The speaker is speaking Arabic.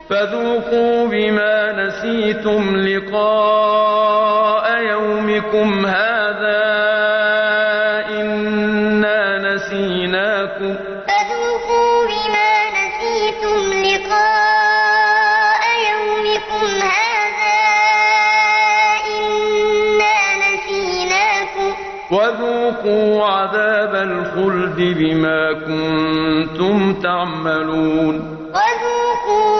فذوقوا بما نسيتم لقاء يومكم هذا إنا نسيناكم فذوقوا بما نسيتم لقاء يومكم هذا إنا نسيناكم وذوقوا عذاب الخلد بما كنتم تعملون وذوقوا